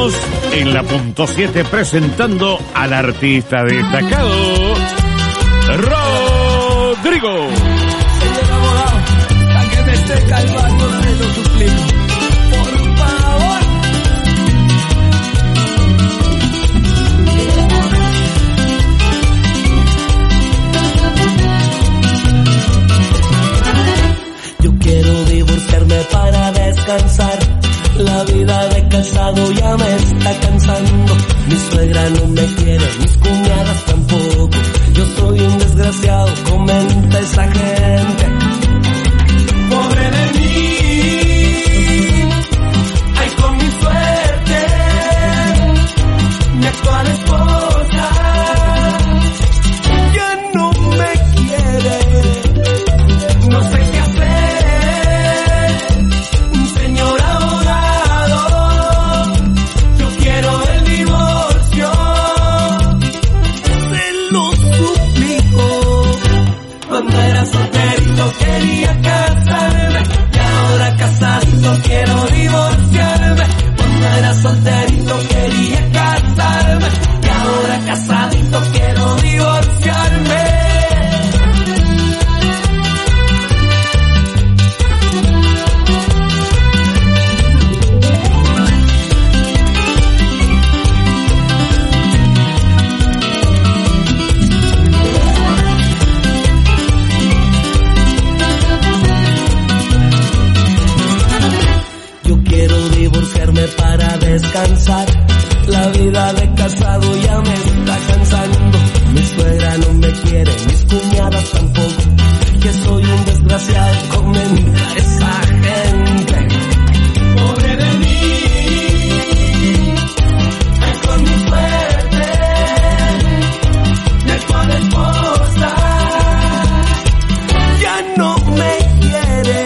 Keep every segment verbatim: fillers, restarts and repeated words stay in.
Seguimos en la punto siete presentando al artista destacado, Rodrigo. Señor abogado, a que me esté calmando, se lo suplico. Por favor. Yo quiero divorciarme para descansar. La vida de casado ya me está cansando. Mi suegra no me quiere, mis cuñadas tampoco. Yo soy un desgraciado, comenta esa gente. Pobre de mí, ay con mi suerte, mi actual esposa ya no me quiere. No sé qué hacer, señor abogado, yo quiero el divorcio, se lo suplico. Cuando era solterito quería casarme, y ahora casadito quiero divorciarme. Cuando era solterito quería casarme, y ahora casadito quiero divorciarme. Para descansar, la vida de casado ya me está cansando. Mi suegra no me quiere, mis cuñadas tampoco. Que soy un desgraciado, comenta esa gente. Pobre de mí, ay con mi suerte, mi actual esposa ya no me quiere.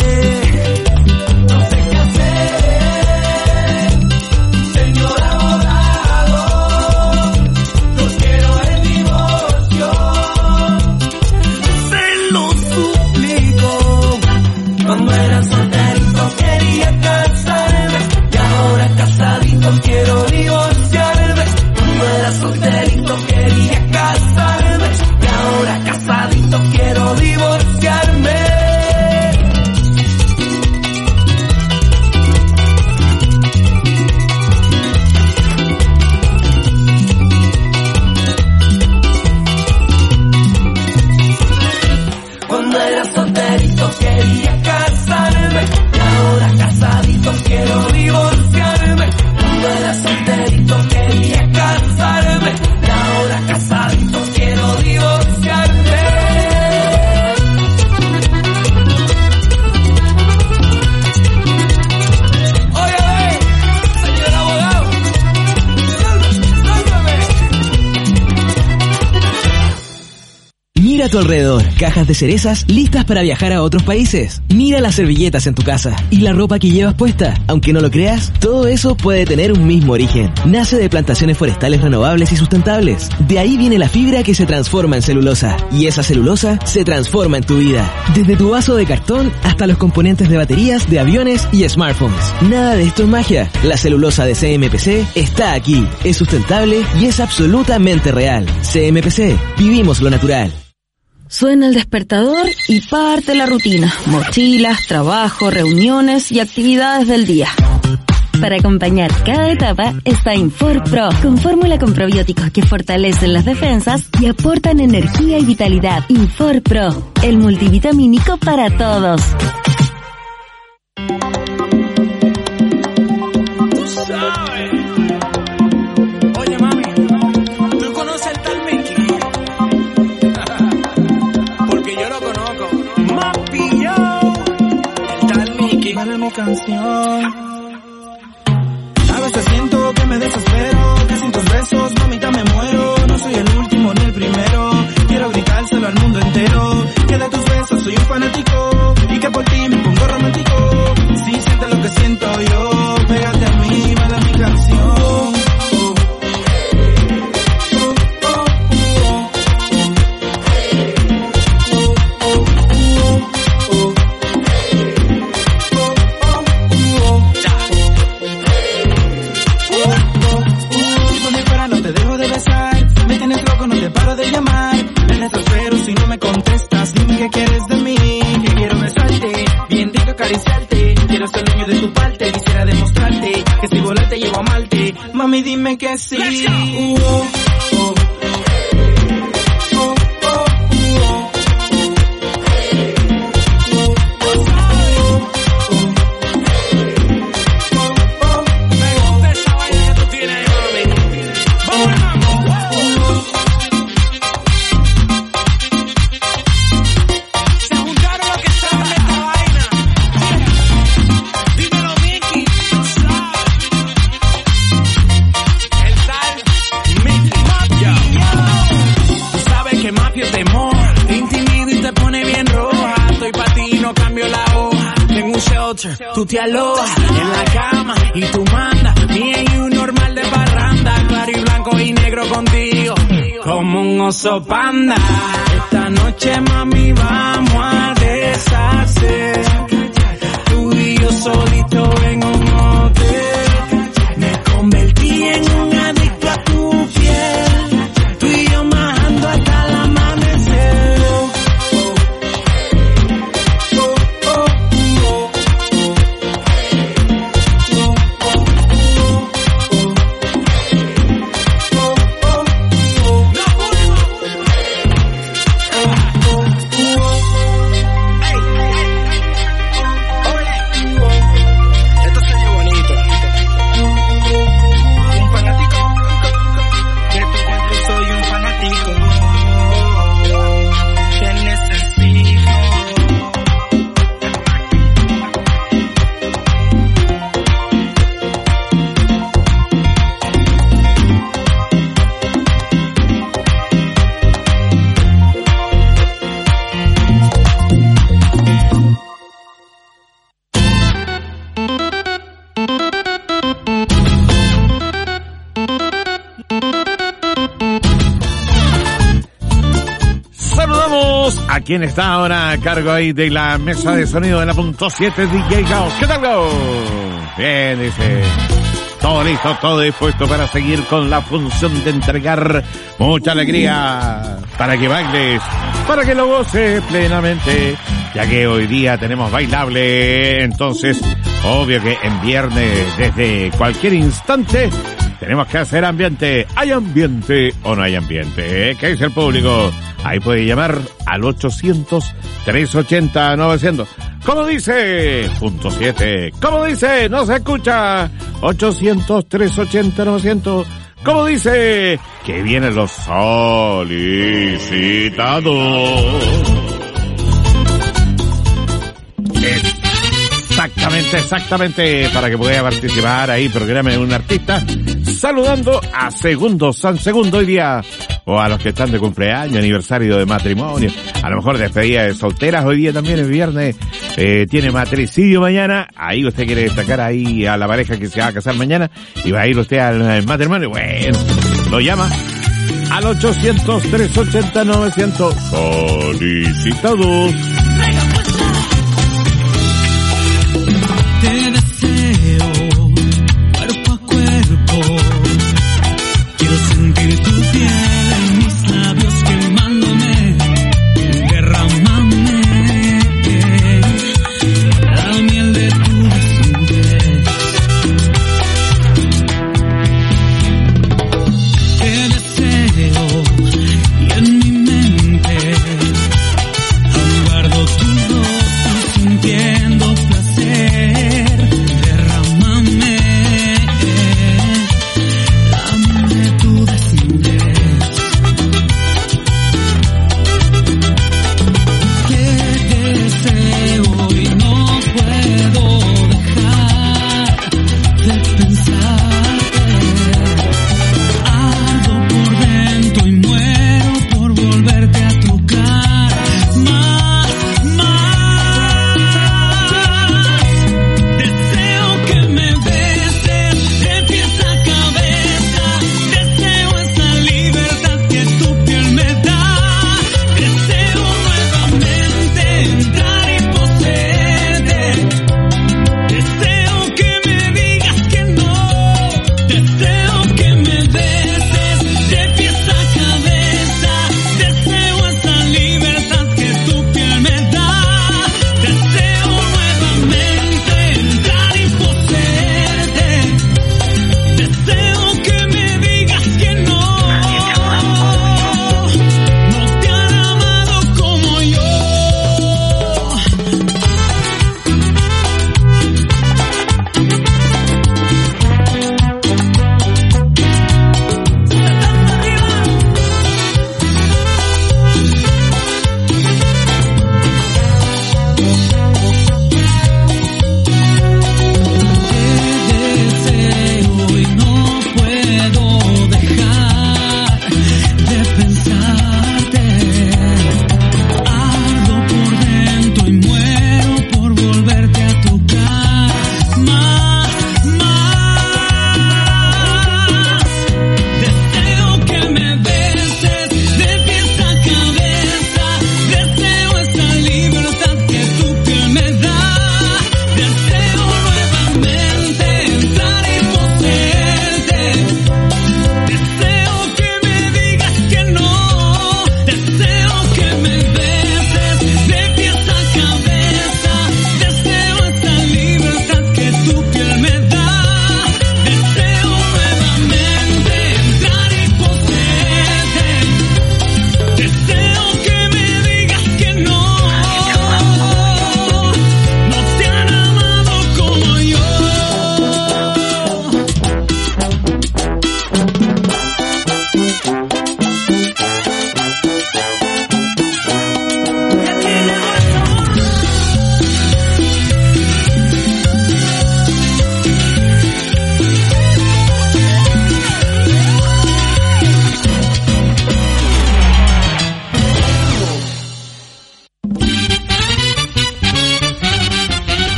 Cuando era solterito quería casarme, y ahora casadito quiero divorciarme. Cuando era solterito quería casarme, y ahora casadito quiero divorciarme. Cuando era solterito quería casarme, y ahora casadito quiero divorciarme. Cuando era solterito quería casarme, y ahora casadito quiero divorciarme. Oye, señor abogado, sálvame. Mira a tu alrededor, cajas de cerezas listas para viajar a otros países. Mira las servilletas en tu casa y la ropa que llevas puesta. Aunque no lo creas, todo eso puede tener un mismo origen. Nace de plantaciones forestales renovables y sustentables. De ahí viene la fibra que se transforma en celulosa. Y esa celulosa se transforma en tu vida. Desde tu vaso de cartón hasta los componentes de baterías, de aviones y smartphones. Nada de esto es magia. La celulosa de C M P C está aquí. Es sustentable y es absolutamente real. C M P C. Vivimos lo natural. Suena el despertador y parte la rutina. Mochilas, trabajo, reuniones y actividades del día. Para acompañar cada etapa está Infor Pro, con fórmula con probióticos que fortalecen las defensas y aportan energía y vitalidad. Infor Pro, el multivitamínico para todos. Tú sabes. Oye, mami, ¿tú conoces el tal Mickey? Porque yo lo conozco. Mapi, yo. El tal Mickey. Para mi canción. A veces siento que me desespero, que sin tus besos, mamita, me muero. No soy el último ni el primero, quiero gritárselo al mundo entero. Que de tus besos soy un fanático y que por ti me pongo romántico. Si sientes lo que siento yo, pégate a mí, baila mi canción. demostrarte que si volarte llevo a amarte. Mami, dime que sí. Uh, oh, oh. Tú te alojas en la cama y tú mandas. Me and you normal de parranda. Claro y blanco y negro contigo, como un oso panda. Esta noche, mami, vamos a deshacer. Tú y yo solito en un hotel. Me convertí en un adicto a tu piel. Tú y yo majando hasta el amanecer. A quien está ahora a cargo ahí de la mesa de sonido de la punto siete, D J Gao. ¿Qué tal, Gao? Bien, dice. Todo listo, todo dispuesto para seguir con la función de entregar mucha alegría para que bailes, para que lo goces plenamente, ya que hoy día tenemos bailable. Entonces, obvio que en viernes, desde cualquier instante, tenemos que hacer ambiente. ¿Hay ambiente o no hay ambiente? ¿Qué dice el público? Ahí puede llamar al ochocientos, trescientos ochenta, novecientos. ¿Cómo dice? Punto siete. ¿Cómo dice? No se escucha. ochocientos, trescientos ochenta, novecientos. ¿Cómo dice? Que vienen los solicitados. Exactamente, exactamente. Para que pueda participar ahí, programa de un artista. Saludando a Segundo San Segundo hoy día. O a los que están de cumpleaños, aniversario de matrimonio. A lo mejor despedida de solteras. Hoy día también es viernes. Eh, tiene matricidio mañana. Ahí usted quiere destacar ahí a la pareja que se va a casar mañana. Y va a ir usted al matrimonio. Bueno, lo llama al ochocientos, trescientos ochenta, novecientos. Solicitados. Te deseo cuerpo a cuerpo. Quiero sentir tu piel en mis labios quemándome, derramame la miel de tu desnudez. Te deseo y en mi mente aún guardo tu rostro sintiendo placer. Derrámame la miel de tu desnudez. Te deseo y no puedo dejar de pensarte. Ardo por dentro y muero por volverte a tocar. Más, más. Deseo que me beses de pies a cabeza. Deseo esa libertad que tu piel me da. Deseo nuevamente entrar y poseerte. Deseo que me digas que no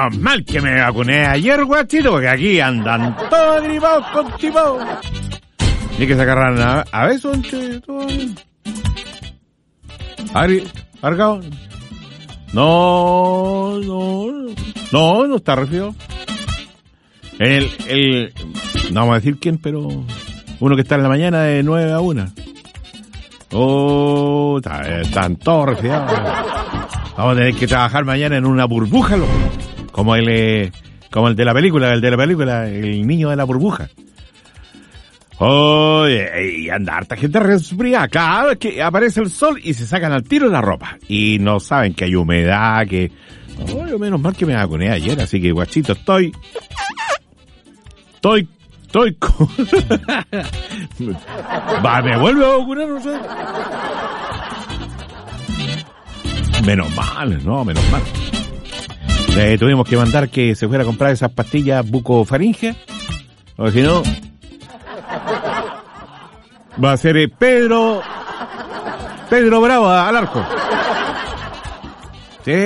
Menos mal que me vacuné ayer, guachito, porque aquí andan todos gripados con tipo. Hay que sacar a, a beso entre todos. Ari, Argao. No, no, no, no está resfriado. El, el, no vamos a decir quién, pero uno que está en la mañana de nueve a una. Oh, está, están todos resfriados. Vamos a tener que trabajar mañana en una burbuja, loco. Como el, eh, como el de la película, el de la película, el niño de la burbuja. Oye, y anda harta gente resfriada. Cada vez que aparece el sol y se sacan al tiro la ropa. Y no saben que hay humedad, que... Oye, menos mal que me vacuné ayer, así que guachito, estoy... Estoy... Estoy con... Va, me vuelve a vacunar, no sé. Menos mal, no, menos mal. Le tuvimos que mandar que se fuera a comprar esas pastillas bucofaringe. Porque si no... Va a ser eh, Pedro... Pedro Bravo al arco. Sí.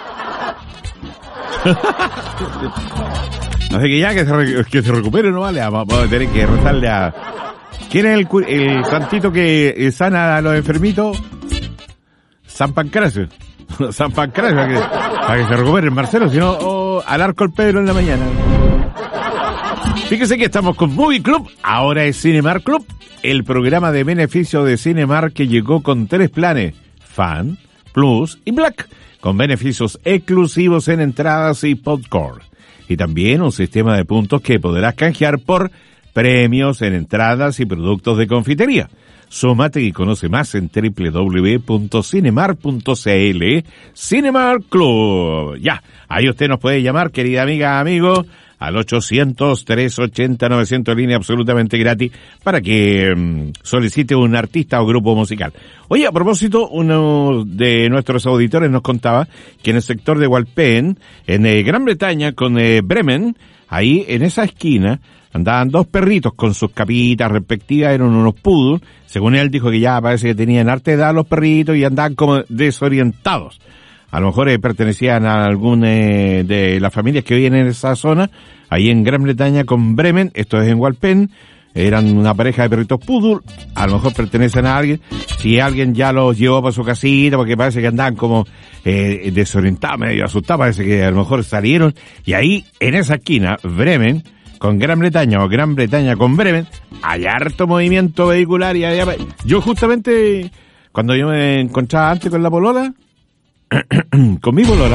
Así que ya que se, re, que se recupere, no vale. Vamos a tener que rezarle a... ¿Quién es el, el santito que sana a los enfermitos? San Pancracio. San Pancracio, para que, para que se recupere el Marcelo, si no, oh, al arco el Pedro en la mañana. Fíjese que estamos con Movie Club, ahora es Cinemark Club, el programa de beneficio de Cinemark que llegó con tres planes, Fan, Plus y Black, con beneficios exclusivos en entradas y popcorn. Y también un sistema de puntos que podrás canjear por premios en entradas y productos de confitería. Súmate y conoce más en doble u doble u doble u punto cinemark punto c l. Cinemark Club. Ya, ahí usted nos puede llamar, querida amiga, amigo, al ochocientos, trescientos ochenta, novecientos, línea absolutamente gratis, para que um, solicite un artista o grupo musical. Oye, a propósito, uno de nuestros auditores nos contaba que en el sector de Walpen, en eh, Gran Bretaña, con eh, Bremen, ahí en esa esquina, andaban dos perritos con sus capitas respectivas, eran unos poodles. Según él dijo que ya parece que tenían harta edad los perritos y andaban como desorientados. A lo mejor eh, pertenecían a algún eh, de las familias que viven en esa zona, ahí en Gran Bretaña con Bremen, esto es en Walpen, eran una pareja de perritos poodle, a lo mejor pertenecen a alguien, si alguien ya los llevó para su casita, porque parece que andaban como eh, desorientados, medio asustados, parece que a lo mejor salieron, y ahí, en esa esquina, Bremen, con Gran Bretaña o Gran Bretaña con Bremen, hay harto movimiento vehicular y allá, yo justamente, cuando yo me encontraba antes con la polola, con mi polola,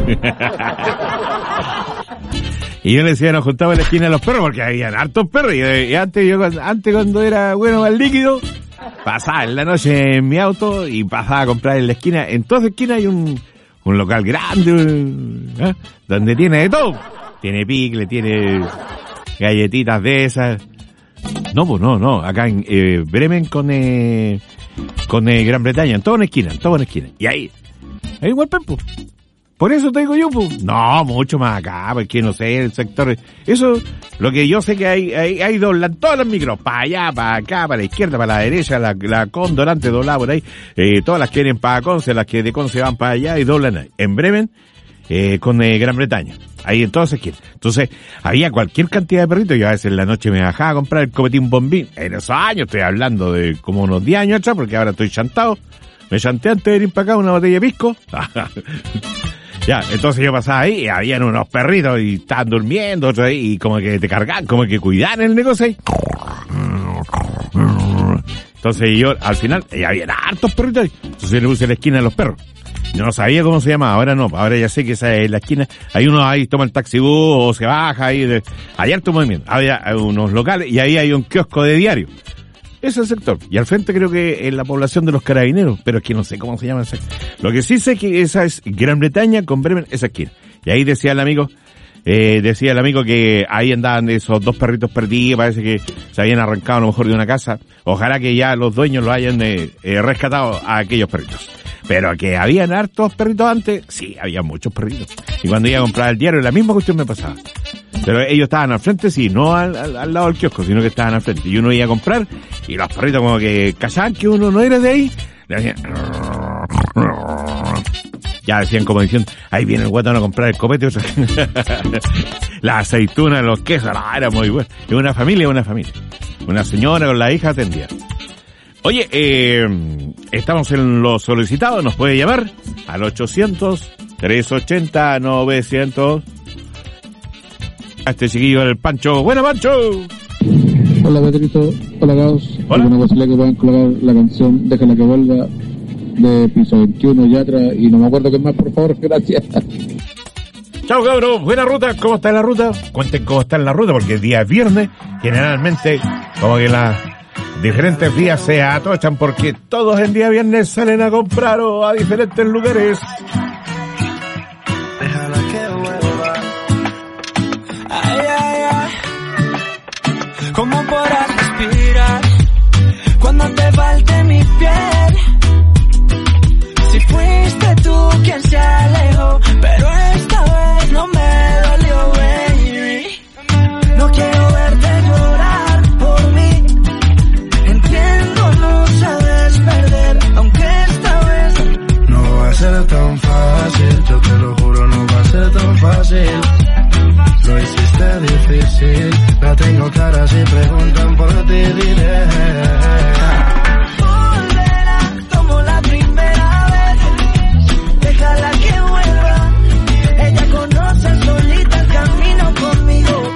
y yo le decía, nos juntaba en la esquina de los perros, porque había hartos perros, y, y antes yo, antes cuando era bueno más líquido, pasaba en la noche en mi auto y pasaba a comprar en la esquina, en toda esquina hay un, un local grande, ¿eh? Donde tiene de todo, tiene picle, tiene galletitas de esas. No, pues no, no, acá en eh, Bremen con eh, con eh, Gran Bretaña, en toda una esquina, en toda una esquina. Y ahí, ahí igual, pues. Por eso te digo yo, pues. No, mucho más acá, porque no sé, el sector, eso, lo que yo sé que hay, hay, hay doblan todas las micros, para allá, para acá, para la izquierda, para la derecha, la, la Condorante doblada por ahí, eh, todas las que vienen para Conce, las que de Conce van para allá y doblan ahí. En Bremen, eh, con eh, Gran Bretaña. Ahí en todas esquinas. Entonces, había cualquier cantidad de perritos. Yo a veces en la noche me bajaba a comprar el copetín bombín. En esos años, estoy hablando de como unos diez años atrás, porque ahora estoy chantado. Me chanté antes de ir para acá una botella de pisco. Ya, entonces yo pasaba ahí y habían unos perritos y estaban durmiendo, otros ahí, y como que te cargaban, como que cuidaban el negocio ahí. Entonces yo, al final, y habían hartos perritos ahí. Entonces yo le puse la esquina de los perros. Yo no sabía cómo se llamaba, ahora no, ahora ya sé que esa es la esquina, hay uno ahí, toma el taxi bus o se baja ahí, de, hay harto movimiento, había unos locales y ahí hay un kiosco de diario. Ese es el sector. Y al frente creo que es la población de los carabineros, pero es que no sé cómo se llama esa. Lo que sí sé que esa es Gran Bretaña con Bremen, esa esquina. Y ahí decía el amigo, eh, decía el amigo que ahí andaban esos dos perritos perdidos, parece que se habían arrancado a lo mejor de una casa. Ojalá que ya los dueños lo hayan eh, eh, rescatado a aquellos perritos. Pero que habían hartos perritos antes, sí, había muchos perritos. Y cuando iba a comprar el diario, la misma cuestión me pasaba. Pero ellos estaban al frente, sí, no al, al, al lado del kiosco, sino que estaban al frente. Y uno iba a comprar, y los perritos como que callaban que uno no era de ahí, le hacían... Ya decían como diciendo, ahí viene el guatón a comprar el copete. La aceituna, los quesos, no, era muy bueno. Es una familia, una familia. Una señora con la hija atendía. Oye, eh, estamos en los solicitados, nos puede llamar al ochocientos, trescientos ochenta, novecientos. A este chiquillo del Pancho. ¡Buena, Pancho! Hola, Pedrito. Hola, Caos. Hola. Una posibilidad que puedan colocar la canción Déjala que vuelva de Piso veintiuno, Yatra, y no me acuerdo qué más, por favor, gracias. Chao, cabros. Buena ruta. ¿Cómo está la ruta? Cuenten cómo está en la ruta, porque el día es viernes, generalmente, como que las diferentes días se atochan, porque todos el día viernes salen a comprar o a diferentes lugares. Déjala que vuelva. Ay, ay, ay. ¿Cómo podrás respirar cuando te falte mi piel? Si fuiste tú quien se alejó, pero esta vez no me dolió, baby. No quiero verte llorar por mí. Entiendo, no sabes perder, aunque esta vez no va a ser tan fácil. Yo te lo juro, no va a ser tan fácil. Lo hiciste difícil. La tengo clara, si preguntan por ti diré. Volverá como la primera vez. Déjala que vuelva. Ella conoce solita el camino conmigo.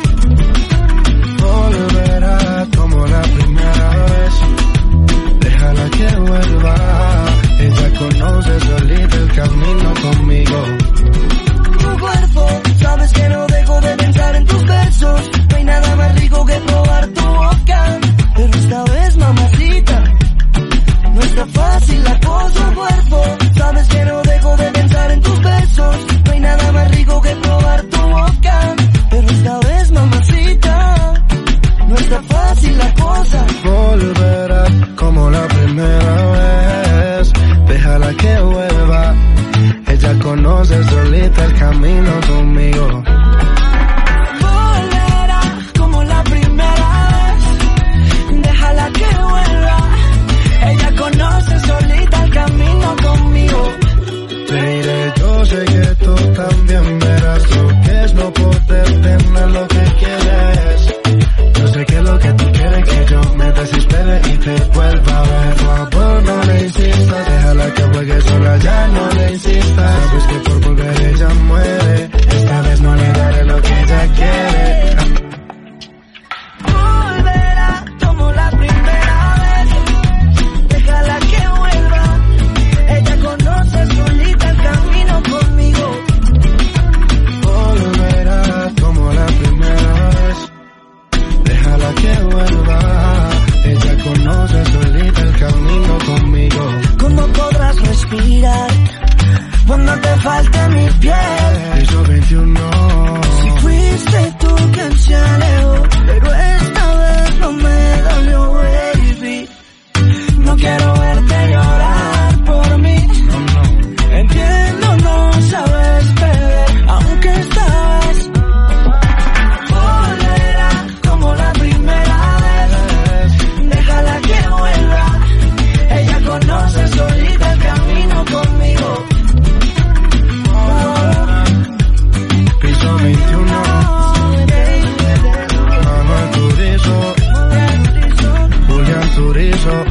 Volverá como la primera vez. Déjala que vuelva. Ella conoce solita el camino conmigo. Tu cuerpo, sabes que no dejo de pensar en tus besos. No hay nada más rico que probar tu boca. Pero esta vez, mamacita, no está fácil la cosa. Tu cuerpo, sabes que no dejo de pensar en tus besos. No hay nada más rico que probar tu boca. Pero esta vez, mamacita, no está fácil la cosa. Volverá como la primera vez. Déjala que vuelva. Ella conoce solita el camino conmigo. Volverá como la primera vez. Déjala que vuelva. Ella conoce solita el camino conmigo. Te diré, yo sé que tú también verás lo que es no poder tener lo que quieres. Yo sé que lo que tú quieres que yo me desespere y te vuelva a ver. Por favor, no le insistas, déjala que juegue sola, ya no le insistas. Sabes que por volver ella muere, esta vez no le daré lo que ella quiere. Volverá como la primera vez. Déjala que vuelva. Ella conoce solita el camino conmigo. Volverá como la primera vez. Déjala que vuelva. Ella conoce solita el camino conmigo. ¿Cómo podrás respirar cuando te falte mi piel? Piso veintiuno. Si fuiste tú quien se alejó, pero esta vez no me dolió, baby. No quiero verte llorar por mí. No, no. Entiendo, no sabes perder, aunque estás. Volverá como la primera vez. Déjala que vuelva. Ella conoce solita el camino conmigo. Piso veintiuno. Manuel Turizo. Julián Turizo.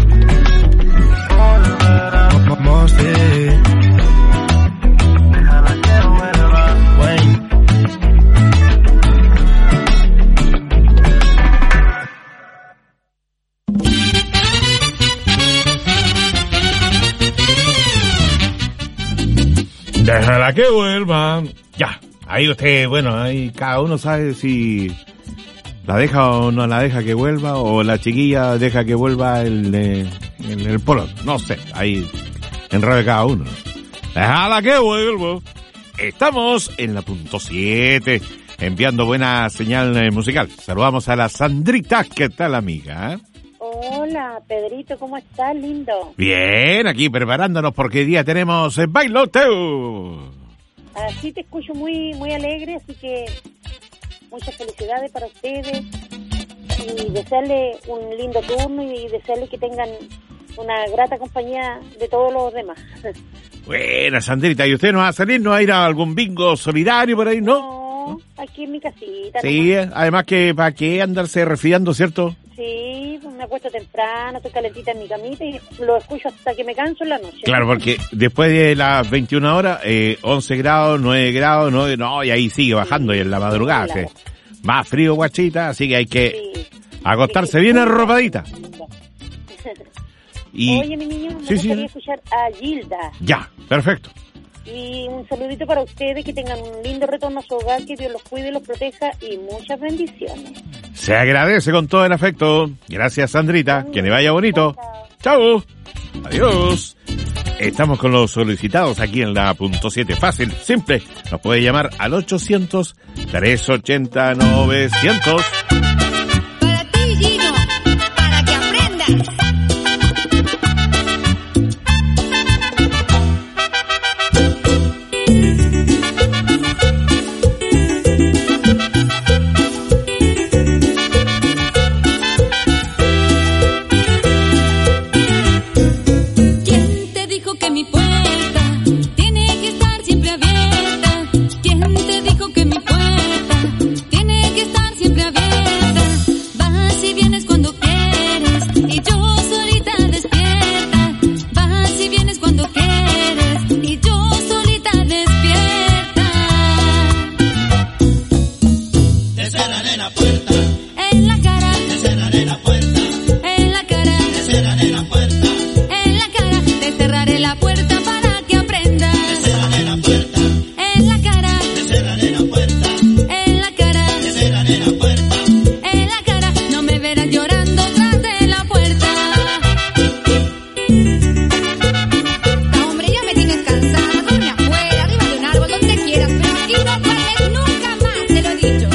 Mo- Mosti. Déjala que vuelva. Wayne. Déjala que vuelva. Ya. Ahí usted, bueno, ahí cada uno sabe si la deja o no la deja que vuelva, o la chiquilla deja que vuelva el, el, el, el polo. No sé, ahí enrede cada uno. Déjala que vuelva. Estamos en la punto siete, enviando buena señal eh, musical. Saludamos a la Sandrita. ¿Qué tal, amiga? Hola, Pedrito, ¿cómo estás, lindo? Bien, aquí preparándonos porque hoy día tenemos eh, bailoteo. Así te escucho muy muy alegre, así que muchas felicidades para ustedes y desearle un lindo turno y desearle que tengan una grata compañía de todos los demás. Buena, Sandrita. ¿Y usted no va a salir? ¿No va a ir a algún bingo solidario por ahí, no? No, aquí en mi casita. Sí, nomás. además que para qué andarse resfriando, ¿cierto? Sí, pues me acuesto temprano, estoy calentita en mi camita y lo escucho hasta que me canso en la noche. Claro, porque después de las veintiuna horas, eh, once grados, nueve grados, nueve, no, y ahí sigue bajando, sí, y en la madrugada, claro. sí. Más frío, guachita, así que hay que Sí. acostarse bien arropadita. Y... Oye, mi niño, me Sí, sí. gustaría escuchar a Gilda. Ya, perfecto. Y un saludito para ustedes, que tengan un lindo retorno a su hogar, que Dios los cuide, los proteja y muchas bendiciones. Se agradece con todo el afecto. Gracias, Sandrita. Que le vaya bonito. Chao. Adiós. Estamos con los solicitados aquí en la punto siete. Fácil, simple. Nos puede llamar al ochocientos, trescientos ochenta, novecientos. Para ti, Gino, para que aprendas. ¿Quién te dijo que mi puerta tiene que estar siempre abierta? ¿Quién te dijo que mi puerta tiene que estar siempre abierta? Vas y vienes cuando quieres y yo solita despierta. Vas y vienes cuando quieres y yo solita despierta. Te cerraré la puerta, En la cara, te cerraré la puerta, en la cara, te cerraré la puerta, en la cara, te cerraré la puerta para que aprendas. te cerraré la puerta, En la cara, te cerraré la puerta, en la cara, te cerraré la puerta. en la cara, no me verás llorando tras de la puerta. No, hombre, ya me tienes cansada. Duerme afuera, arriba de un árbol, donde quieras, pero aquí no duermes nunca más, te lo he dicho.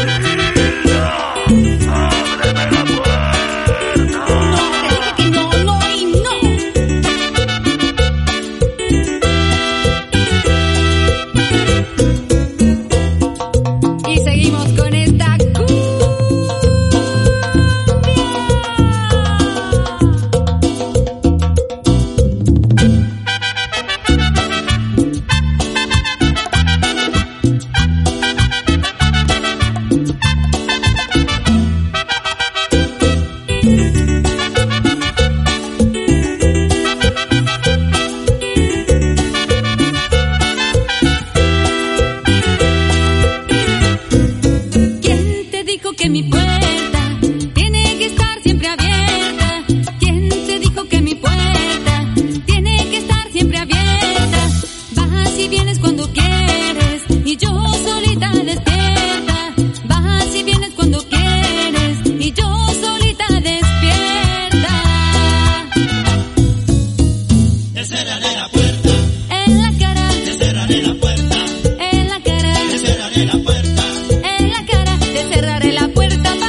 No, te dije que no, no y no. Y seguimos con esta cumbia. ¿Quién te dijo que mi puerta tiene que estar siempre abierta? ¿Quién te dijo que mi puerta tiene que estar siempre abierta? Vas y vienes cuando quieres y yo solita despierta. Vas y vienes cuando quieres y yo solita despierta. Te cerraré la puerta, En la cara, te cerraré la puerta, en la cara, te cerraré la puerta, en la cara, te cerraré la puerta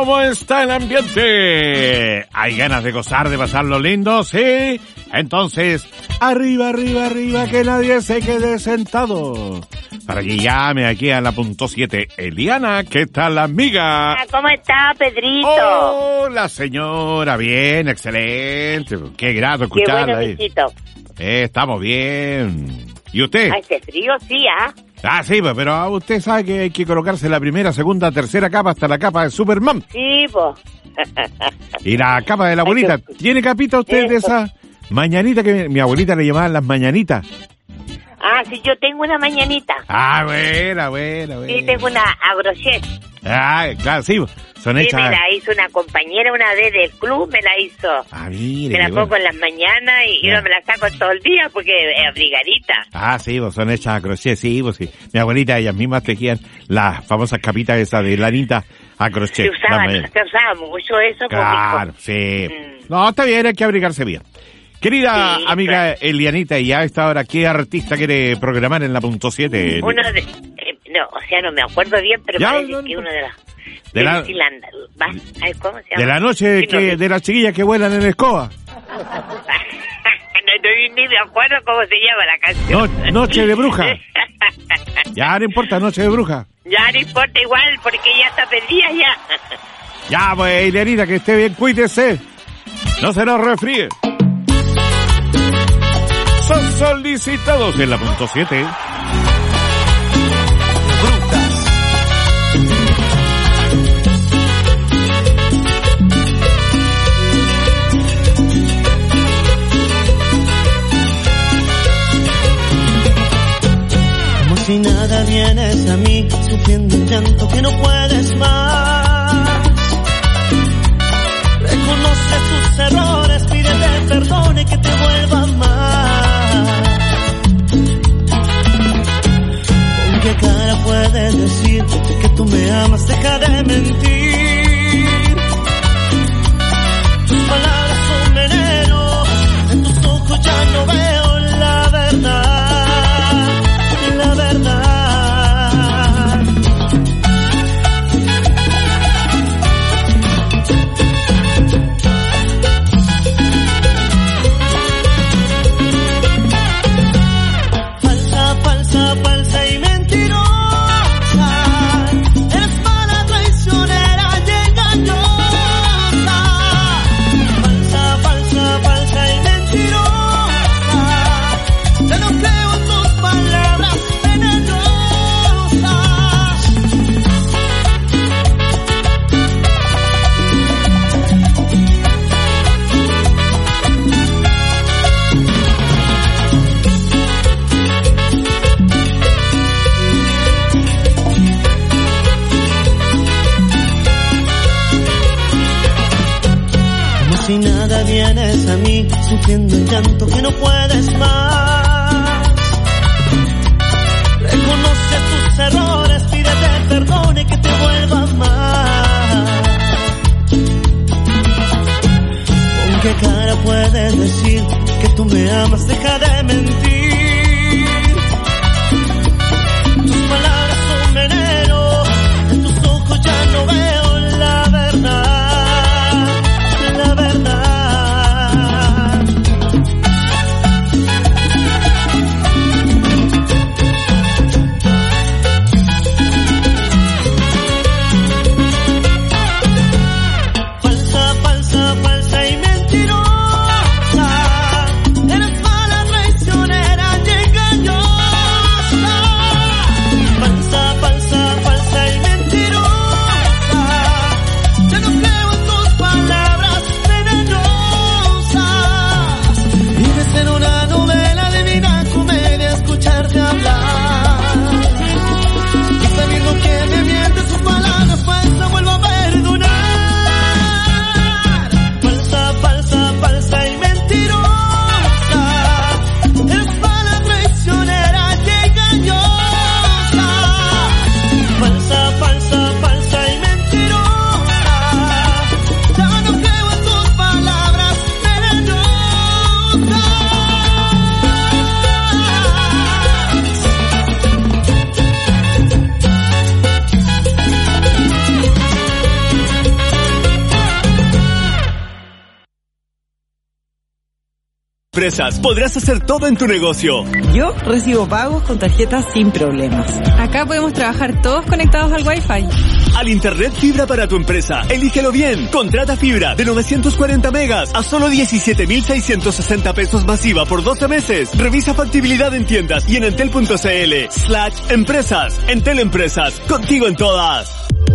¿Cómo está el ambiente? ¿Hay ganas de gozar, de pasarlo lindo? ¿Sí? Entonces, arriba, arriba, arriba, que nadie se quede sentado. Para que llame aquí a la punto siete. Eliana, ¿qué tal, amiga? ¿Cómo está, Pedrito? Hola, señora. Bien, excelente. Qué grato escucharla. Qué bueno, ahí. Luisito. Eh, estamos bien. ¿Y usted? Ah, este frío sí, ¿ah? Ah, sí, pues, pero usted sabe que hay que colocarse la primera, segunda, tercera capa hasta la capa de Superman. Sí, pues. Y la capa de la abuelita. ¿Tiene capita usted de esa mañanita que mi, mi abuelita le llamaban las mañanitas? Ah, sí, yo tengo una mañanita. Ah, buena, buena, buena. Sí, tengo una agrochet. Ah, claro, sí, son Sí, hechas. me la hizo una compañera una vez del club, me la hizo. Ah, mire. Me la qué pongo bueno. en las mañanas y Ya. yo me la saco todo el día porque es abrigadita. Ah, sí, pues son hechas a crochet, sí, pues sí. Mi abuelita, ellas mismas tejían las famosas capitas esas de lanita a crochet. Se usaba, las ma- se usaba mucho eso. Claro, pues, sí. Mm. No, está bien, hay que abrigarse bien. Querida Sí, amiga Elianita, y a esta hora, ¿qué artista quiere programar en la punto siete? Uno de... eh, no, o sea, no me acuerdo bien, pero Ya, parece no, que no. uno de las... De De la- la... Silanda, ¿va? Ay, ¿cómo se llama? De la noche Sí, no, que, de las chiquillas que vuelan en escoba. no, no, ni me acuerdo cómo se llama la canción. No- Noche de Bruja. Ya no importa, Noche de Bruja. Ya no importa igual, porque ya está perdida ya. Ya, pues, Elianita, que esté bien, cuídese. No se nos resfríe. Son solicitados en la punto siete. Como si nada vienes a mí, sufriendo un llanto que no puedes más. Reconoce tus errores, pídete perdón y que te vuelva más. ¿Con qué cara puedes decir que tú me amas? Deja de mentir. Tus palabras son veneno, en tus ojos ya no veo la verdad, la verdad. Falsa, falsa, falsa y mentirosa. Eres mala, traicionera y engañosa. Falsa, falsa, falsa y mentirosa. Ya no creo en tus palabras venenosas. Como si nada vienes a mí, sufriendo el llanto que no puedes más. Reconoce tus errores, pídete perdón y que te vuelva más. ¿Con qué cara puedes decir que tú me amas? Deja de mentir. Tus palabras son veneno, en tus ojos ya no veo la verdad, la verdad. Falsa, falsa, falsa y mentirosa. Eres mala, traicionera y engañosa. Empresas, podrás hacer todo en tu negocio. Yo recibo pagos con tarjetas sin problemas. Acá podemos trabajar todos conectados al Wi-Fi. Al Internet fibra para tu empresa. Elígelo bien. Contrata fibra de novecientos cuarenta megas a solo diecisiete mil seiscientos sesenta pesos masiva por doce meses. Revisa factibilidad en tiendas y en entel.cl slash empresas. Entel Empresas, contigo en todas.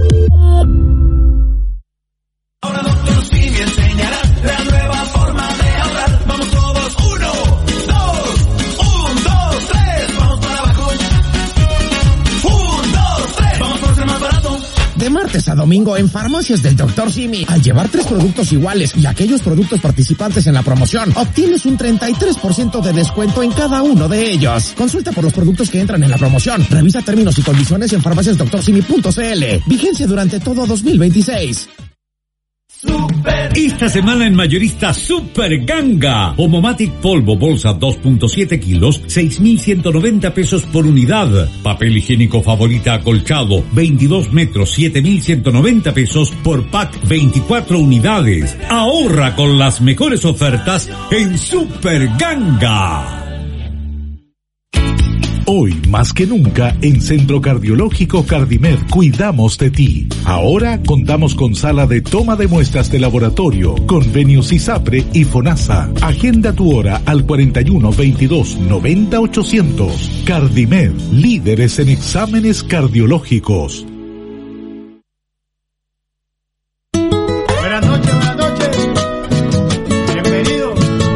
Ahora Doctor Simi enseñará la nueva forma de ahorrar. Vamos todos, uno, dos, un, dos, tres, vamos para abajo. Un, dos, tres, vamos por ser más barato. De martes a domingo en Farmacias del Doctor Simi, al llevar tres productos iguales y aquellos productos participantes en la promoción, obtienes un treinta y tres por ciento de descuento en cada uno de ellos. Consulta por los productos que entran en la promoción. Revisa términos y condiciones en farmacias doctor simi punto c l. Vigencia durante todo dos mil veintiséis. Esta semana en Mayorista Super Ganga. Homomatic polvo bolsa dos punto siete kilos, seis mil ciento noventa pesos por unidad. Papel higiénico Favorita acolchado, veintidós metros, siete mil ciento noventa pesos por pack, veinticuatro unidades. Ahorra con las mejores ofertas en Super Ganga. Hoy, más que nunca, en Centro Cardiológico Cardimed cuidamos de ti. Ahora contamos con sala de toma de muestras de laboratorio, convenios ISAPRE y FONASA. Agenda tu hora al cuarenta y uno, veintidós, noventa, ochocientos. Cardimed, líderes en exámenes cardiológicos. Buenas noches, buenas noches. Bienvenido.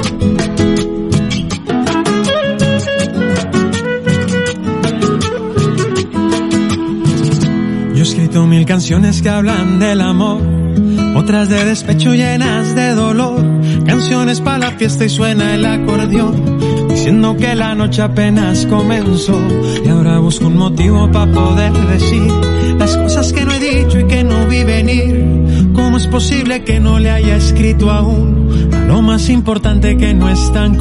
Yo he escrito mil canciones que hablan del amor, otras de despecho llenas de dolor, canciones para la fiesta y suena el acordeón, diciendo que la noche apenas comenzó, y ahora busco un motivo para poder decir las cosas que no he dicho y que no vi venir. ¿Cómo es posible que no le haya escrito aún a lo más importante que no es tan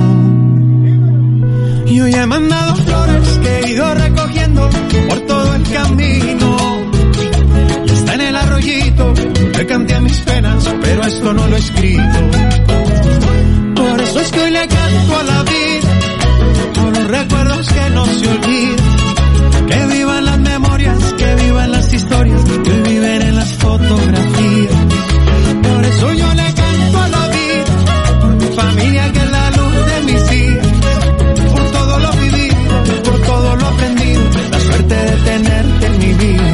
común? Y hoy he mandado flores que he ido recogiendo por todo el camino, y está en el arroyito, le canté a mis penas, pero esto no lo he escrito. Por eso es que hoy le canto a la vida, por los recuerdos que no se olvidan, que vivan las memorias, que vivan las historias, que hoy viven en las fotografías. Por eso yo le canto a la vida, por mi familia que es la luz de mis días, por todo lo vivido, por todo lo aprendido, la suerte de tenerte en mi vida.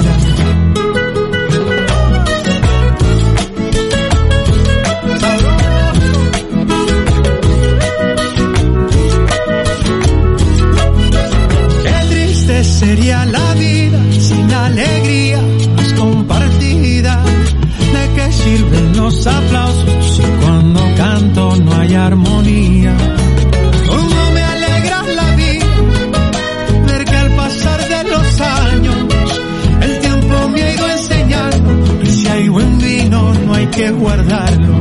Sería la vida sin alegría más compartida. ¿De qué sirven los aplausos si cuando canto no hay armonía? ¿Cómo me alegra la vida ver que al pasar de los años el tiempo me ha ido enseñando que si hay buen vino no hay que guardarlo?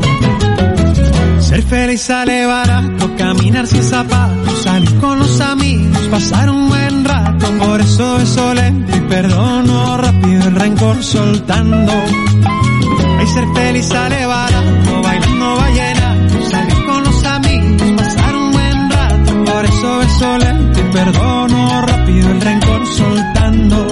Ser feliz sale barato, caminar sin zapatos, salir con los amigos, pasar un buen rato. Por eso beso lento y perdono rápido el rencor soltando. Ay, ser feliz sale barato, bailando vallenato, salir con los amigos, pasar un buen rato. Por eso beso lento y perdono rápido el rencor soltando.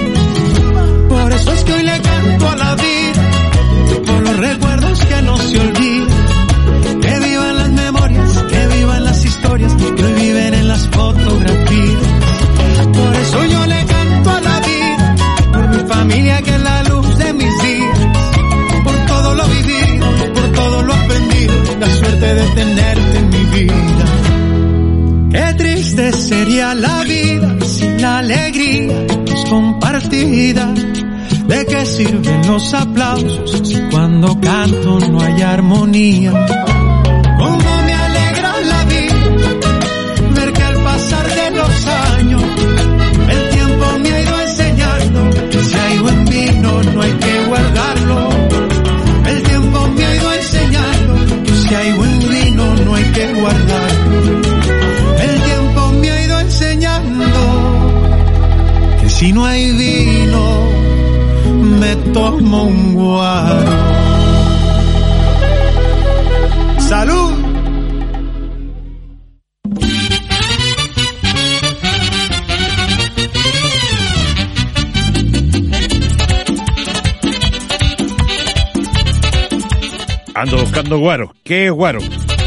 Por eso es que hoy le canto a la vida, por los recuerdos que no se olvidan, que vivan las memorias, que vivan las historias, que hoy viven en las fotografías. Por eso yo le canto a la vida, por mi familia que es la luz de mis días, por todo lo vivido, por todo lo aprendido, la suerte de tenerte en mi vida. Qué triste sería la vida sin la alegría que es compartida. ¿De qué sirven los aplausos si cuando canto no hay armonía? Cómo me alegra la vida ver que al pasar de los años el tiempo me ha ido enseñando que si hay buen vino no hay que guardarlo. El tiempo me ha ido enseñando que si hay buen vino no hay que guardarlo. El tiempo me ha ido enseñando que si no hay vino me tomo un guaro. ¡Salud! Ando buscando guaro. ¿Qué es guaro?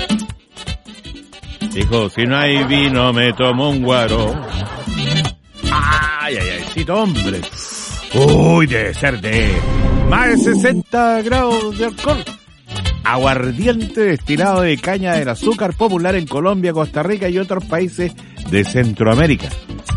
Dijo, si no hay vino me tomo un guaro. Ay, ay, ay, sí, hombre. Uy, debe ser de más de sesenta grados de alcohol. Aguardiente destilado de caña del azúcar, popular en Colombia, Costa Rica y otros países de Centroamérica.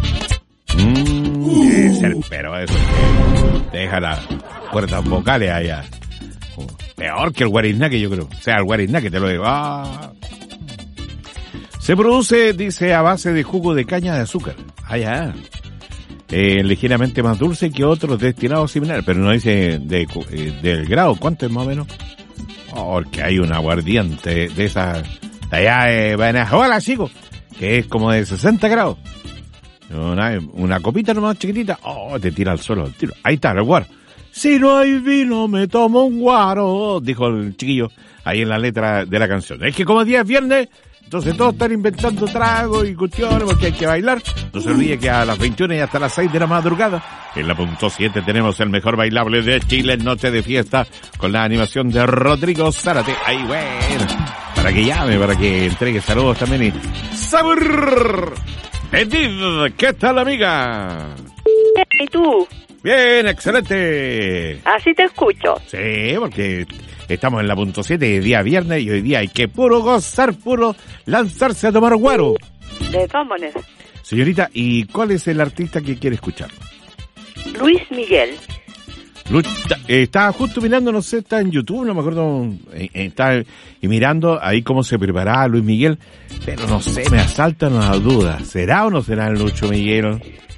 Mmm, debe ser, pero eso que deja las cuerdas vocales allá. Peor que el guariznaque, yo creo. O sea, el guariznaque, te lo digo. Ah. Se produce, dice, a base de jugo de caña de azúcar. Allá. Eh, ligeramente más dulce que otros destilados similares, pero no dice de, eh, del grado. ¿Cuánto es más o menos? Porque hay un aguardiente de esa, de allá de Venezuela, chicos, que es como de sesenta grados. Una, una copita nomás chiquitita, oh, te tira al suelo al tiro. Ahí está, el guaro. Si no hay vino, me tomo un guaro, dijo el chiquillo ahí en la letra de la canción. Es que como día es viernes, entonces todos están inventando tragos y cuestiones porque hay que bailar. No se olvide que a las veintiuna y hasta las seis de la madrugada, en la punto siete tenemos el mejor bailable de Chile, Noche de Fiesta, con la animación de Rodrigo Zárate. Ahí, bueno, para que llame, para que entregue saludos también y sabor. Edith, ¿qué tal, amiga? ¿Y tú? Bien, excelente. Así te escucho. Sí, porque estamos en la punto siete, día viernes, y hoy día hay que puro gozar, puro lanzarse a tomar guaro. De todas maneras. Señorita, ¿y cuál es el artista que quiere escuchar? Luis Miguel. Luis, eh, estaba justo mirando, no sé, está en YouTube, no me acuerdo, eh, está y mirando ahí cómo se preparaba Luis Miguel, pero no sé, me asaltan las dudas. ¿Será o no será el Lucho Miguel?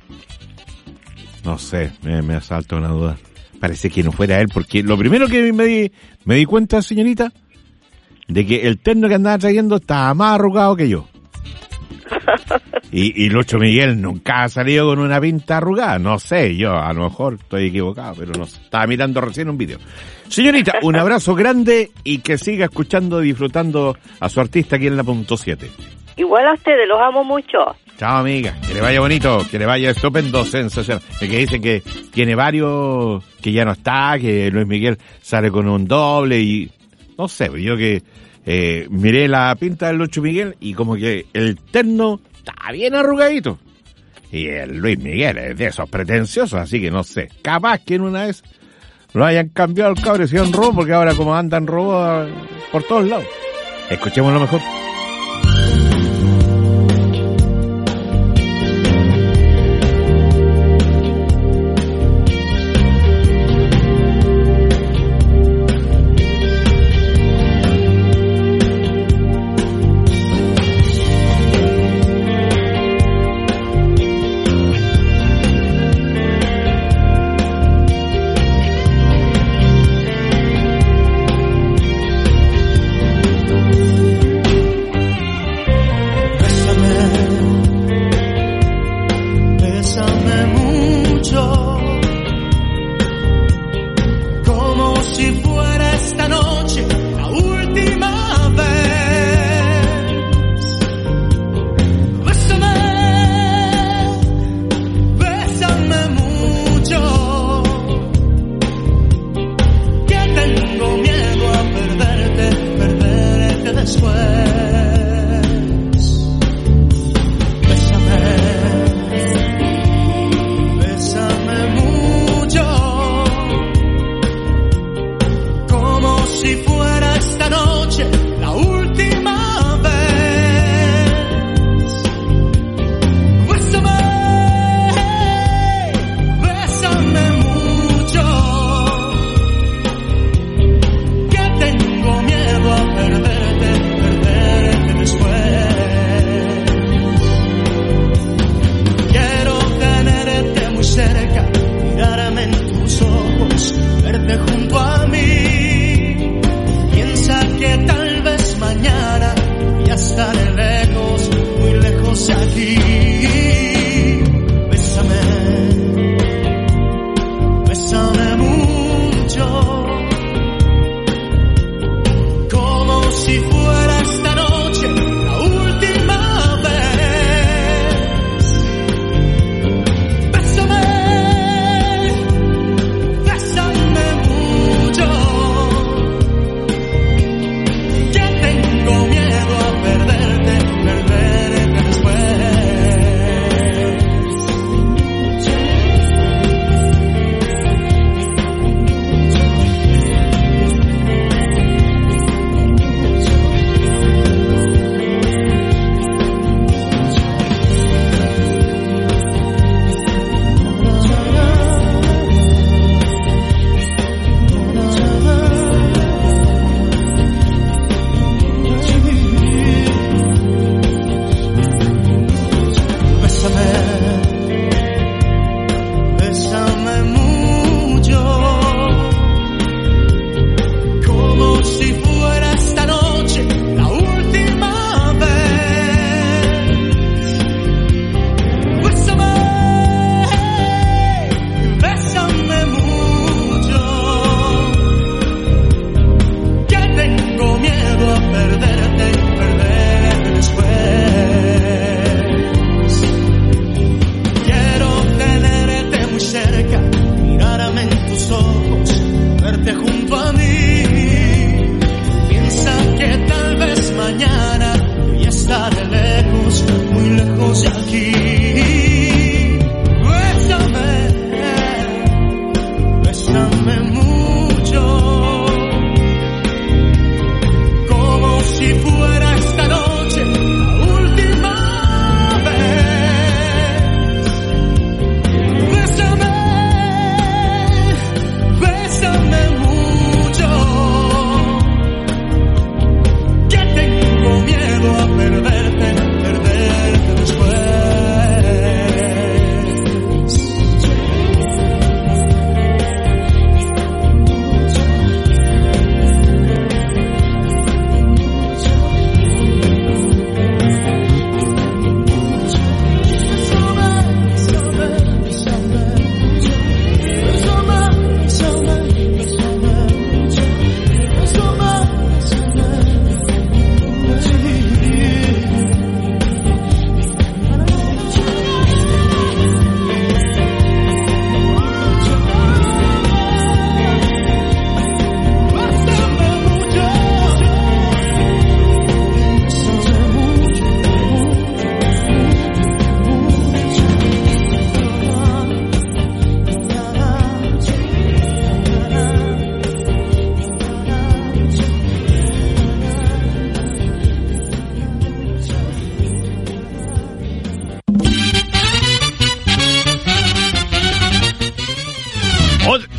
No sé, me, me asalta una duda. Parece que no fuera él, porque lo primero que me di, me di cuenta, señorita, de que el terno que andaba trayendo estaba más arrugado que yo. Y, y Lucho Miguel nunca ha salido con una pinta arrugada. No sé, yo a lo mejor estoy equivocado, pero no sé. Estaba mirando recién un video. Señorita, un abrazo grande y que siga escuchando y disfrutando a su artista aquí en la punto siete. Igual a ustedes, los amo mucho. Chao, amiga, que le vaya bonito, que le vaya estupendo, sensacional. El que dice que tiene varios, que ya no está, que Luis Miguel sale con un doble y no sé, yo que eh, miré la pinta del Lucho Miguel y como que el terno está bien arrugadito. Y el Luis Miguel es de esos pretenciosos, así que no sé, capaz que en una vez lo hayan cambiado el cabrón, si un robo, porque ahora como andan robos por todos lados. Escuchemos lo mejor. Perderte, perderte.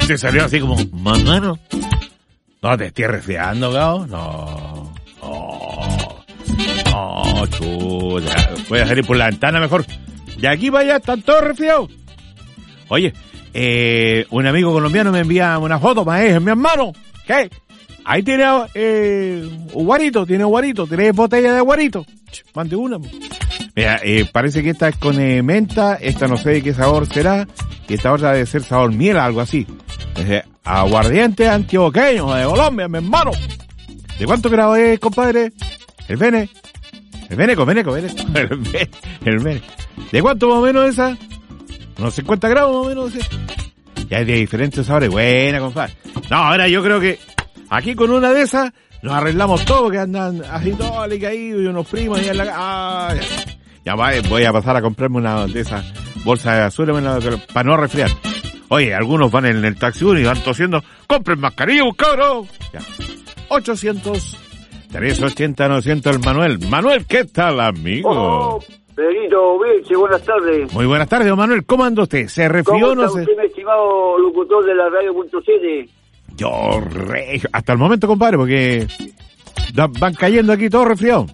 Te salió así como, mano. No te estoy resfriando, Gao. No. No. No, chuta. Voy a salir por la ventana mejor. De aquí para allá están todos resfriados. Oye, eh, un amigo colombiano me envía una foto, maestro, mi hermano. ¿Qué? Ahí tiene eh, un guarito, tiene un guarito, tiene botella de guarito. Ch, mande una. Mira, eh, parece que esta es con eh, menta, esta no sé de qué sabor será, y esta otra debe ser sabor miel, algo así. Desde aguardiente antioqueño de Colombia, mi hermano. ¿De cuánto grado es, compadre? El Vene. El Veneco, Veneco, Veneco. El Vene. El Vene. ¿De cuánto más o menos esa? Unos cincuenta grados más o menos. ¿Sí? Ya hay de diferentes sabores. Buena, compadre. No, ahora yo creo que aquí con una de esas nos arreglamos todo, que andan así todo y caído y unos primos y en la... Ah, ya. Ya va, voy a pasar a comprarme una de esas bolsas de azul para no resfriar. Oye, algunos van en el taxi y van tosiendo. ¡Compren mascarilla, cabrón! Ya. ochocientos, trescientos ochenta, novecientos, el Manuel. Manuel, ¿qué tal, amigo? Oh, Pedrito, Vilche, buenas tardes. Muy buenas tardes, don Manuel. ¿Cómo anda usted? ¿Se resfrió o no se...? ¿Cómo está usted, mi estimado locutor de la radio punto siete? Yo, re... hasta el momento, compadre, porque van cayendo aquí todos resfriados.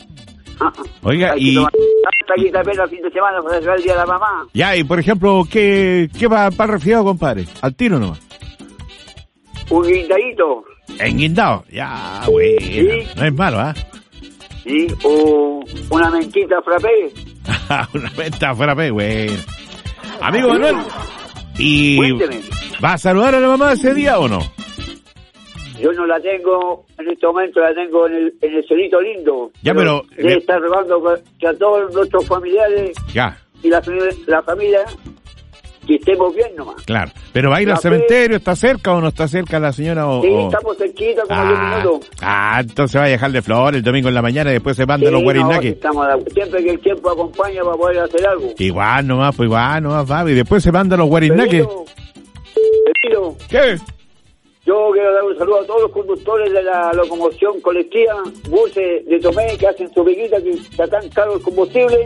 Oiga, y... Hasta aquí también el fin de semana para el día de la mamá. Ya, y por ejemplo, ¿qué, qué va para el resfriado, compadre? Al tiro nomás. Un guindadito. En guindado, ya, bueno. ¿Sí? No es malo, ¿ah? ¿eh? Sí, o una mentita frappé. Una menta frappé, bueno. Amigo Manuel, ¿y Cuénteme. va a saludar a la mamá ese día o no? Yo no la tengo, en este momento la tengo en el, en el celito lindo. Ya, pero... Debe le... estar rogando que a todos nuestros familiares ya. y la, la familia que estemos bien nomás. Claro, pero ¿va a ir la al cementerio? ¿Está cerca o no está cerca la señora? O, sí, o... estamos cerquita, como diez ah, minutos. Ah, entonces va a dejar de flores el domingo en la mañana y después se manda sí, los guarinaques. No, estamos, siempre que el tiempo acompaña para poder hacer algo. Igual nomás, pues igual nomás, va, y después se manda los guarinaques. Pero, ¿qué? Yo quiero dar un saludo a todos los conductores de la locomoción colectiva, buses de Tomé, que hacen su piquita, que está tan caro el combustible.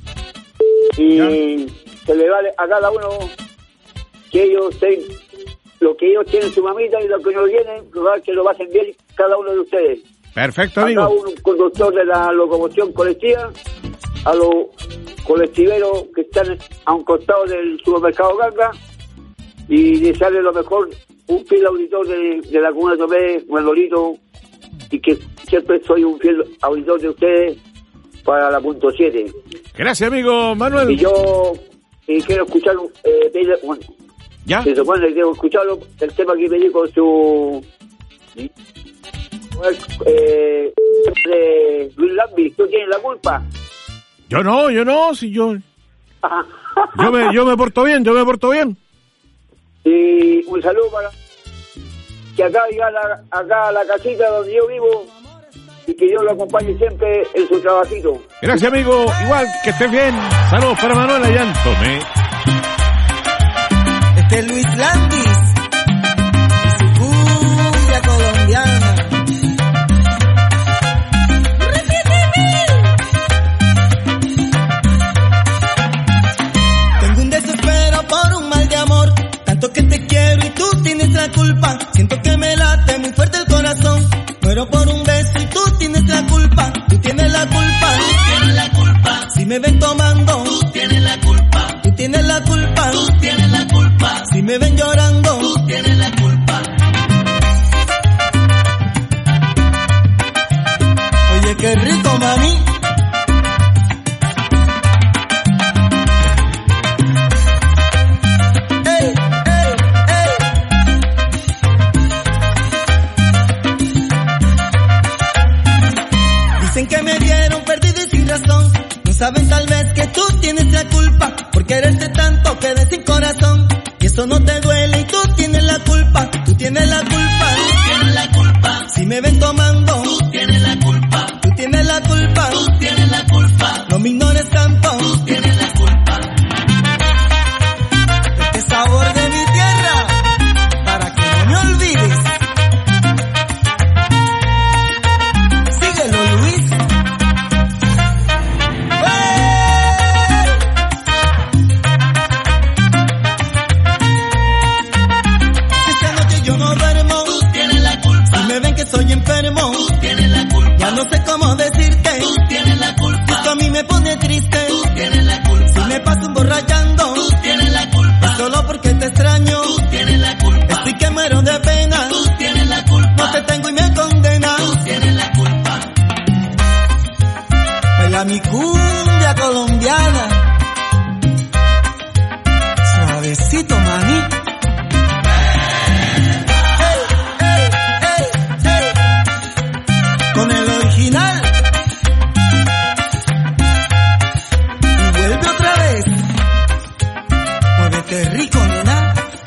Y ya. Se le vale a cada uno que ellos ten, lo que ellos tienen su mamita y lo que no tienen, que lo pasen bien cada uno de ustedes. Perfecto, amigo. A cada un conductor de la locomoción colectiva, a los colectiveros que están a un costado del supermercado Ganga, y desearles lo mejor. Un fiel auditor de, de la comuna de Tomé, Manolito, y que siempre soy un fiel auditor de ustedes para la punto siete. Gracias, amigo Manuel. Y yo y quiero escuchar, eh, pedir, bueno, ¿ya? Se supone que quiero escucharlo, el tema que pedí con su... Eh, de Luis Lambi, ¿tú tienes la culpa? Yo no, yo no, si yo... yo, me, yo me porto bien, yo me porto bien. Y un saludo para que acá llega la, acá a la casita donde yo vivo y que Dios lo acompañe siempre en su trabajito. Gracias, amigo. Igual, que estés bien. Saludos para Manuel allá en Tomé. Este es Luis Landis y su cumbia colombiana. Tengo un desespero por un mal de amor. Tanto que te quiero y tú tienes la culpa. Siento que me late muy fuerte el corazón. Muero por un beso y tú tienes la culpa. Tú tienes la culpa. Tú tienes la culpa. Si me ven tomando. Tú tienes la culpa. Tú tienes la culpa. Tú tienes la culpa. Si me ven llorando. Tú tienes la culpa. Oye, qué rico, mami. Que me dieron perdido y sin razón. No saben tal vez que tú tienes la culpa por quererte tanto, quedé sin corazón. Y eso no te duele y tú tienes la culpa. Tú tienes la culpa. Tú tienes la culpa. Si me ven tomando. Tú tienes la culpa. Tú tienes la culpa. Tú tienes la culpa. No me ignores tanto. Tú tienes la culpa. Este sabor de mi tierra para que no me olvides. Síguelo, Luis. Baila mi cumbia colombiana. Suavecito, mami. Hey, hey, hey, hey. Con el original. Y vuelve otra vez. Muévete rico, nena.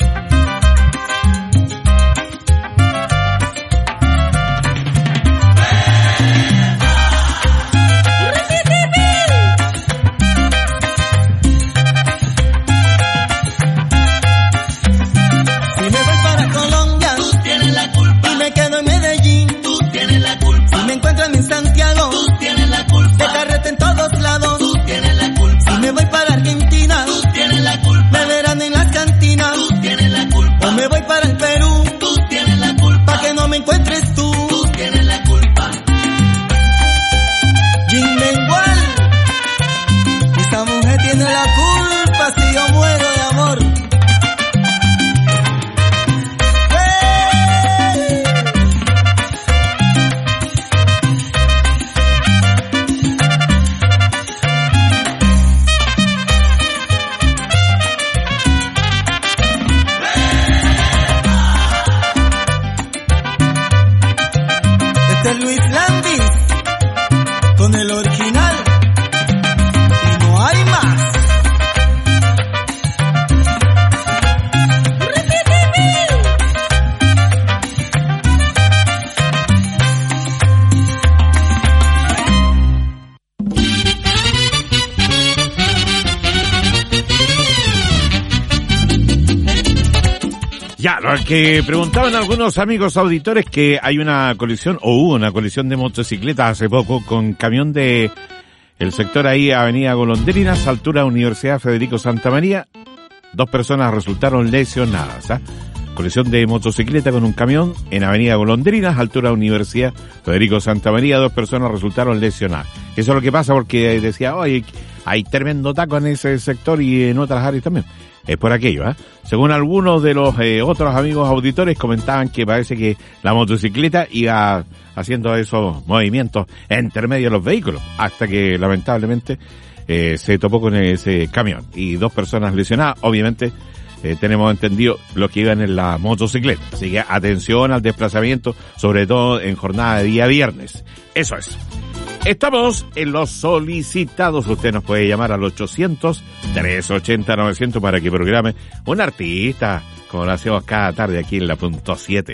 Que preguntaban algunos amigos auditores que hay una colisión, o hubo una colisión de motocicletas hace poco con camión de el sector ahí, Avenida Golondrinas, altura Universidad Federico Santa María. Dos personas resultaron lesionadas, ¿eh? Colisión de motocicleta con un camión en Avenida Golondrinas, altura Universidad Federico Santa María. Dos personas resultaron lesionadas. Eso es lo que pasa porque decía, oye, hay tremendo taco en ese sector y en otras áreas también. Es por aquello, ¿eh? Según algunos de los eh, otros amigos auditores comentaban que parece que la motocicleta iba haciendo esos movimientos entre medio de los vehículos, hasta que lamentablemente eh, se topó con ese camión y dos personas lesionadas. Obviamente eh, tenemos entendido los que iban en la motocicleta, así que atención al desplazamiento, sobre todo en jornada de día viernes. Eso es. Estamos en los solicitados. Usted nos puede llamar al ochocientos, trescientos ochenta, novecientos para que programe un artista, como lo hacemos cada tarde aquí en la punto siete.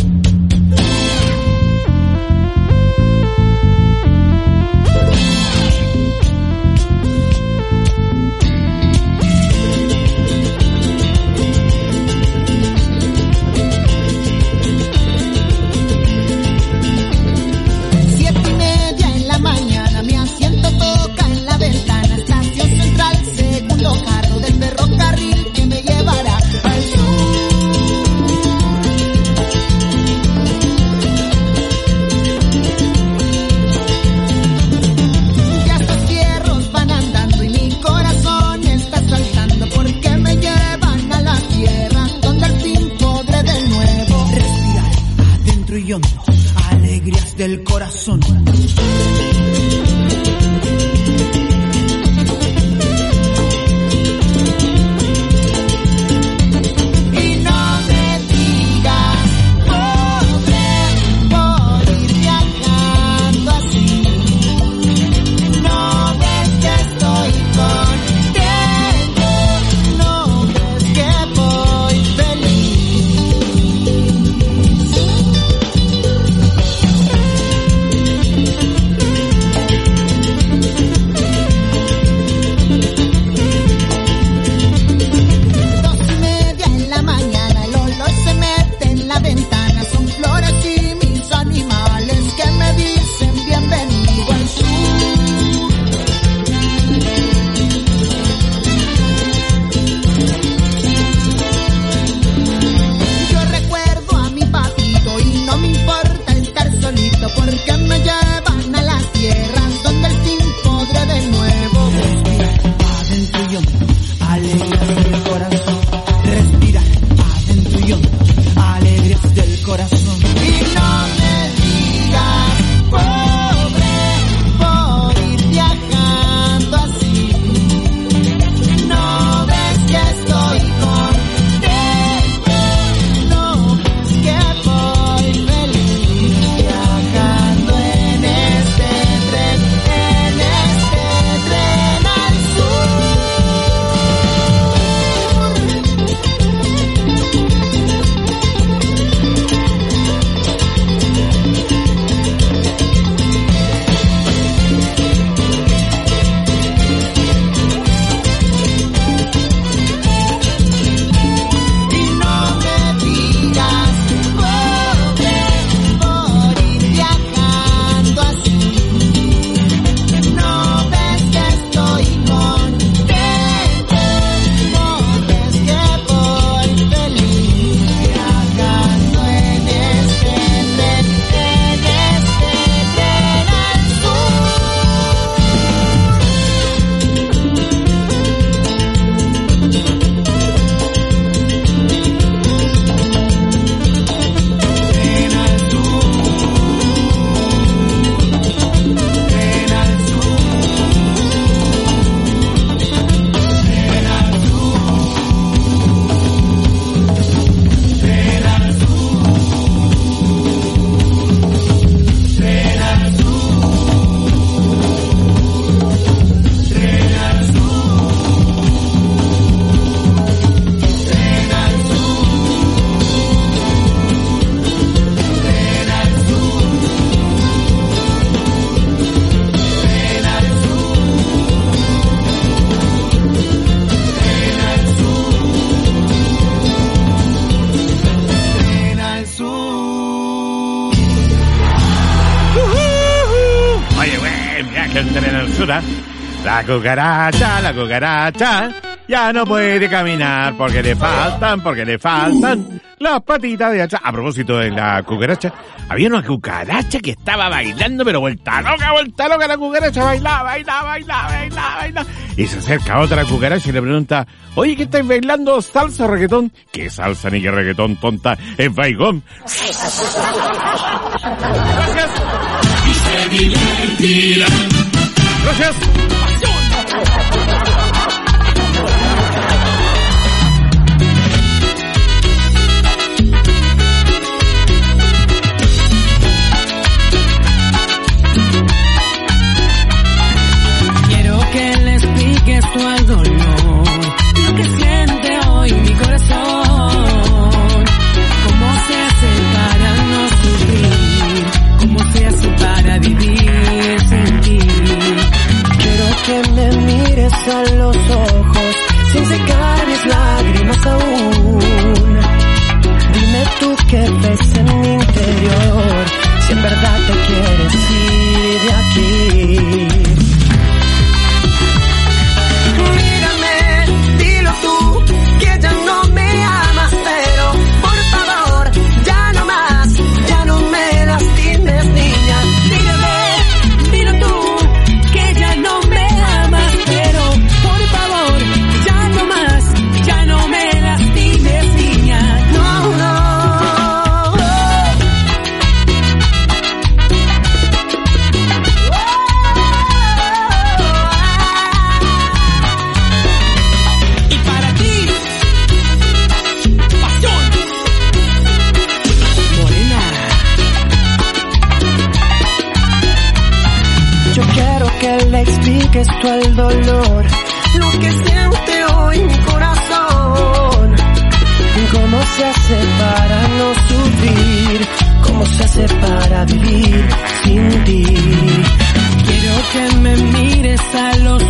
Del corazón. entre en el sur, ¿eh? La cucaracha, la cucaracha, ya no puede caminar porque le faltan, porque le faltan las patitas de hacha. A propósito de la cucaracha, había una cucaracha que estaba bailando, pero vuelta loca, vuelta loca, la cucaracha bailaba, bailaba, bailaba, bailaba, bailaba. Y se acerca a otra cucaracha y le pregunta, oye, ¿qué estáis bailando? ¿Salsa o reggaetón? ¿Qué salsa ni qué reggaetón, tonta? Es baigón. Gracias. Y se divertirán. Gracias. Quiero que le expliques tú al dolor lo que siente hoy mi corazón. Cómo se hace para no sufrir, cómo se hace para vivir sin ti. Que me mires a los ojos sin secar mis lágrimas aún. Dime tú qué ves en mi interior, si en verdad te quieres ir de aquí. Mírame, dilo tú, que ya no me amas, pero por favor, ya no más, ya no me lastimes, niña. Dígame, dilo tú, que ya no me pero por favor, ya no más, ya no me lastimes, niña. No, no. Y para ti, pasión, morena. Yo quiero que le expliques tú el dolor, lo que siente hoy mi corazón. Cómo se hace para no sufrir, cómo se hace para vivir sin ti. Quiero que me mires a los